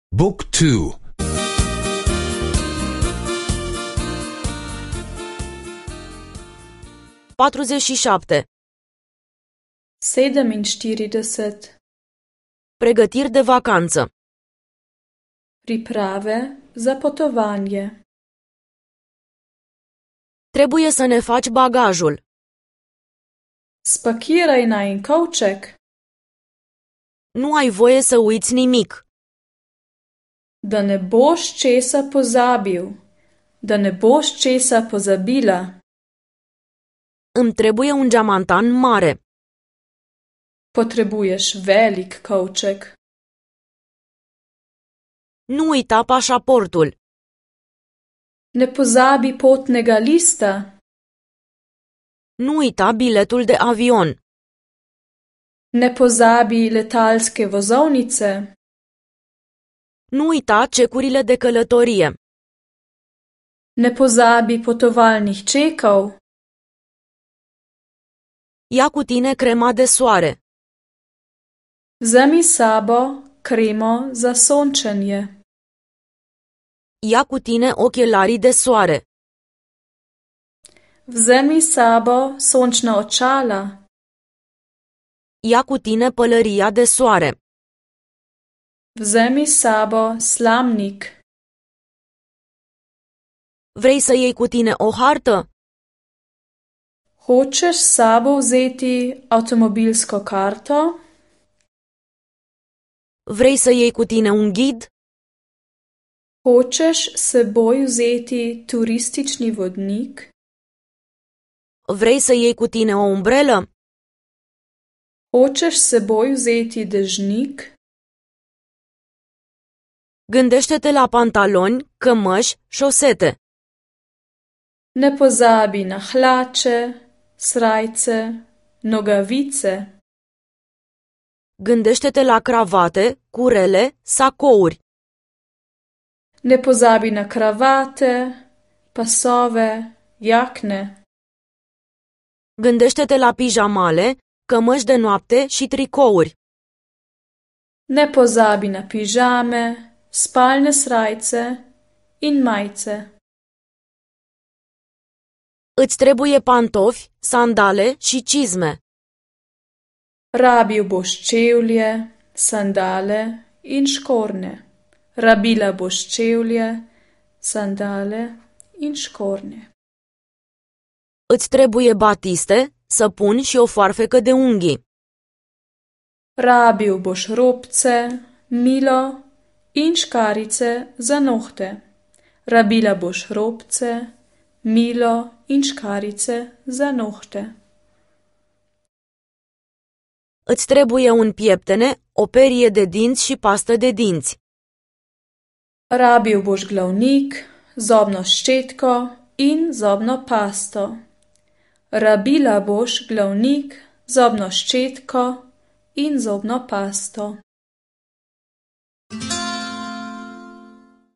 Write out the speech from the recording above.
Book 2. 47. 47. Pregătiri de vacanță. Priprave za potovanje. Trebuie să ne faci bagajul. Spakiraj najin kovček. Nu ai voie să uiți nimic. Da ne boš česa pozabil. Da ne boš česa pozabila. Îmi trebuie un geamantan mare. Potrebuješ velik kovček. Nu uita pașaportul. Ne pozabi potnega lista. Nu uita biletul de avion. Ne pozabi letalske vozovnice. Nu uita cecurile de călătorie. Ne pozabi potovalnih čekov. Ia cu tine crema de soare. Vzemi s sabo kremo za sončenje. Ia cu tine ochelarii de soare. Vzemi s sabo sončna očala. Ia cu tine pălăria de soare. Vzemi s sabo slamnik. Vrei să iei cu tine o hartă? Hočeš s sabo vzeti avtomobilsko karto? Vrei să iei cu tine un ghid? Hočeš s seboj vzeti turistični vodnik? Vrei să iei cu tine o umbrelă? Hočeš s seboj vzeti dežnik? Gândește-te la pantaloni, cămăși, șosete. Ne pozabi na hlače, srajce, nogavice. Gândește-te la cravate, curele, sacouri. Ne pozabi na kravate, pasove, jakne. Gândește-te la pijamale, cămăși de noapte și tricouri. Ne pozabi na pižame, spalne srajce in majice. Îți trebuie pantofi, sandale și cizme. Rabil boš čevlje, sandale in škornje. Rabila boš čevlje, sandale in škornje. Îți trebuie batiste, săpuni și o foarfecă de unghii. Rabil boš robce, milo in škarice za nohte. Rabila boš robce, milo in škarice za nohte. Îți trebuie un pieptene, o perie de dinți și pastă de dinți. Rabil boš glavnik, zobno ščetko in zobno pasto. Rabila boš glavnik, zobno ščetko in zobno pasto.